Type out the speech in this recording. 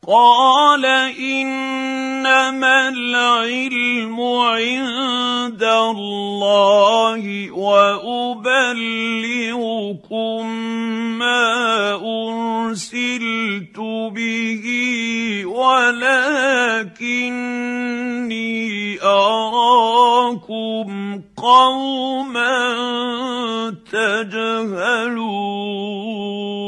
قال إنما العلم عند الله وأبلغكم ما أرسلت به ولكني أراكم قوما تجهلون.